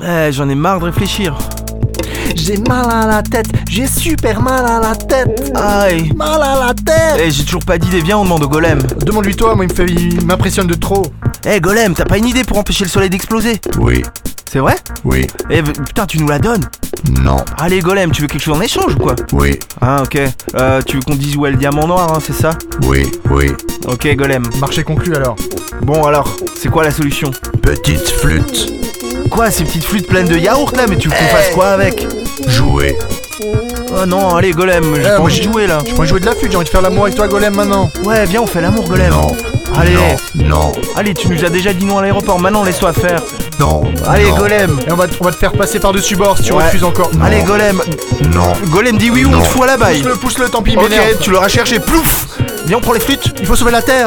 J'en ai marre de réfléchir. J'ai mal à la tête, j'ai super mal à la tête. Aïe. Mal à la tête. J'ai toujours pas d'idée, viens on demande au golem. Demande-lui toi, moi il m'impressionne de trop. Golem, t'as pas une idée pour empêcher le soleil d'exploser? Oui, C'est vrai? oui, Putain, tu nous la donnes? non, Allez golem, tu veux quelque chose en échange ou quoi? oui, Ah ok, tu veux qu'on dise où est le diamant noir, hein, c'est ça? oui, oui. Ok golem. Marché conclu alors. Bon alors, c'est quoi la solution? Petite flûte. Quoi, ces petites flûtes pleines de yaourt là? Mais tu veux qu'on fasse quoi avec? Jouer. Oh non, allez golem, j'ai pas moi, envie de jouer là. Je pourrais jouer de la flûte, j'ai envie de faire l'amour avec toi golem maintenant. Ouais, viens on fait l'amour golem. Non. Allez. Non. Allez, tu nous as déjà dit non à l'aéroport, maintenant laisse-toi faire. Non. Allez non, golem. Et on va te faire passer par-dessus bord si tu Ouais. refuses encore. Allez golem. Non. Golem dit oui ou on Non. te fout à la baille. Pousse-le, tant pis, il Ok, m'énerve. tu l'auras cherché, plouf. Viens on prend les flûtes. Il faut sauver la terre.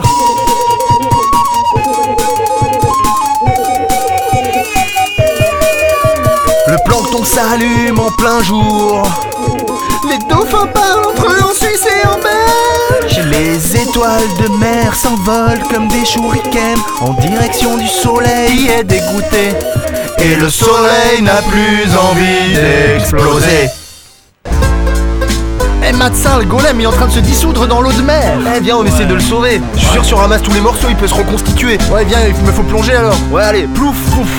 Le plancton s'allume en plein jour. Les dauphins parlent entre eux en Suisse et en Belge. Les étoiles de mer s'envolent comme des shurikens en direction du soleil est dégoûté. Et le soleil n'a plus envie d'exploser. Matza, le golem, il est en train de se dissoudre dans l'eau de mer. Viens, on essaie de le sauver. Je suis sûr, si on ramasse tous les morceaux, il peut se reconstituer. Ouais, viens, il me faut plonger alors. Ouais, allez, plouf, plouf.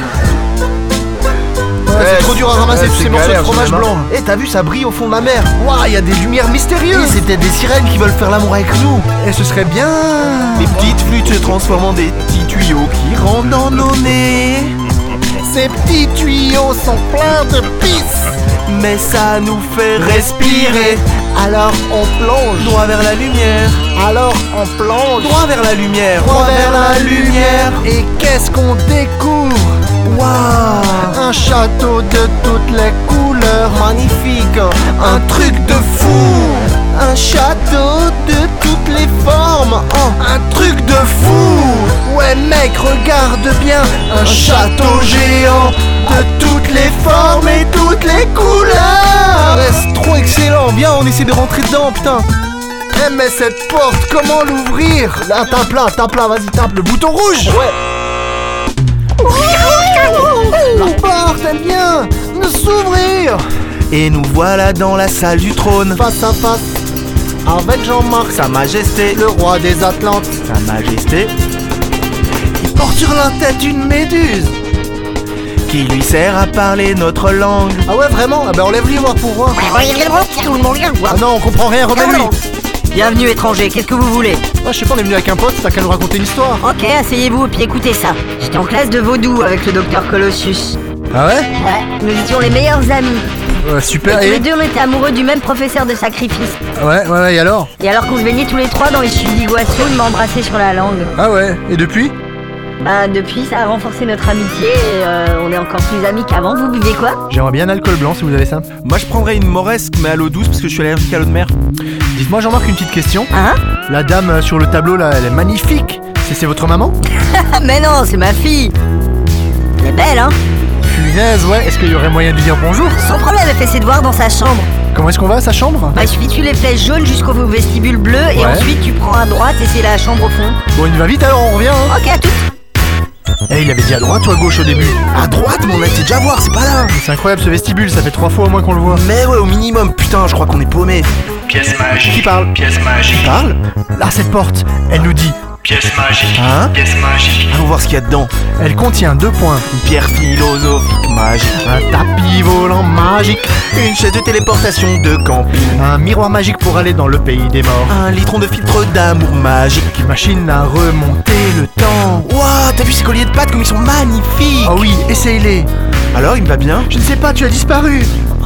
C'est trop dur à ramasser tous ces morceaux de fromage blanc. T'as vu, ça brille au fond de ma mer. Waouh, il y a des lumières mystérieuses. C'est peut-être des sirènes qui veulent faire l'amour avec nous. Et ce serait bien. Les petites flûtes se transforment en des petits tuyaux qui rentrent dans nos nez. Ces petits tuyaux sont pleins de pisse. Mais ça nous fait respirer. Alors on plonge. Droit vers la lumière. Alors on plonge. Droit vers la lumière. Droit vers la lumière. Et qu'est-ce qu'on découvre? Waouh, Un château de toutes les couleurs. magnifique. Un truc de fou. Un château de toutes les formes. Oh, un truc de fou. Ouais mec, regarde bien. Un château géant de toutes les formes et toutes les couleurs. C'est trop excellent. Viens, on essaie de rentrer dedans, putain. Eh mais cette porte, comment l'ouvrir? Là, tape là, vas-y, tape le bouton rouge. Ouais. La porte, elle vient de s'ouvrir. Et nous voilà dans la salle du trône. Face à face avec Jean-Marc, Sa Majesté, le roi des Atlantes. Sa Majesté, Il porte sur la tête une méduse. qui lui sert à parler notre langue. Ah ouais, vraiment? Ah bah enlève-lui voir pour voir. Ah non, on comprend rien, remets-lui. Bienvenue étranger, qu'est-ce que vous voulez? Ah, je sais pas, on est venu avec un pote, t'as qu'à nous raconter une histoire. Ok, asseyez-vous et puis écoutez ça. J'étais en classe de vaudou avec le docteur Colossus. Ah ouais? Ouais, nous étions les meilleurs amis. Ouais, super, Et tous et... les deux, on était amoureux du même professeur de sacrifice. Ouais, et alors? Et alors qu'on se baignait tous les trois dans les chutes d'Iguassou, il m'a embrassé sur la langue. Ah ouais, et depuis? Bah depuis, ça a renforcé notre amitié et on est encore plus amis qu'avant. Vous buvez quoi? J'aimerais bien un alcool blanc si vous avez ça. Moi, je prendrais une moresque, mais à l'eau douce, parce que je suis allergique à l'eau de mer. Dites-moi Jean-Marc, une petite question. Hein? La dame sur le tableau là, elle est magnifique. C'est votre maman? Ah mais non, c'est ma fille. Elle est belle, hein? Punaise, ouais, est-ce qu'il y aurait moyen de lui dire bonjour? Sans problème, elle fait ses devoirs dans sa chambre. Comment est-ce qu'on va à sa chambre? Bah il suffit de suivre les flèches jaunes jusqu'au vestibule bleu et Ouais. ensuite tu prends à droite et c'est la chambre au fond. Bon, il va vite alors, on revient hein. Ok, à tout. Eh, il avait dit à droite ou à gauche au début? À droite, mais on a été déjà voir, c'est pas là. C'est incroyable ce vestibule, ça fait 3 fois au moins qu'on le voit. Mais ouais, au minimum, putain, je crois qu'on est paumé. Pièce magique. Qui parle? Pièce magique. Parle. Là, cette porte, elle nous dit, Pièce magique. Hein? Pièce magique. Allons voir ce qu'il y a dedans. elle contient 2 points. Une pierre philosophique magique. Un tapis volant magique, Une chaise de téléportation de camping. un miroir magique pour aller dans le pays des morts, Un litron de filtre d'amour magique. une machine à remonter le temps. Waouh, t'as vu ces colliers de pâtes comme ils sont magnifiques. Oh oui, essaye-les. Alors, il me va bien? Je ne sais pas, tu as disparu.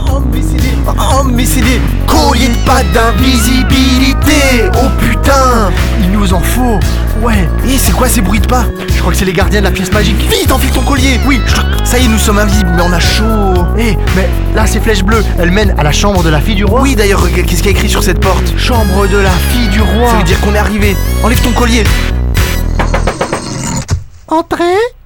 Oh, mais c'est des colliers de pâtes d'invisibilité. Oh putain. Il nous en faut. Ouais, C'est quoi ces bruits de pas? je crois que c'est les gardiens de la pièce magique. Vite, enfile ton collier. Oui, ça y est, nous sommes invisibles, mais on a chaud. Eh, mais là, ces flèches bleues, elles mènent à la chambre de la fille du roi. Oui, d'ailleurs, regarde, qu'est-ce qu'il y a écrit sur cette porte? Chambre de la fille du roi. Ça veut dire qu'on est arrivé. Enlève ton collier. Entrez.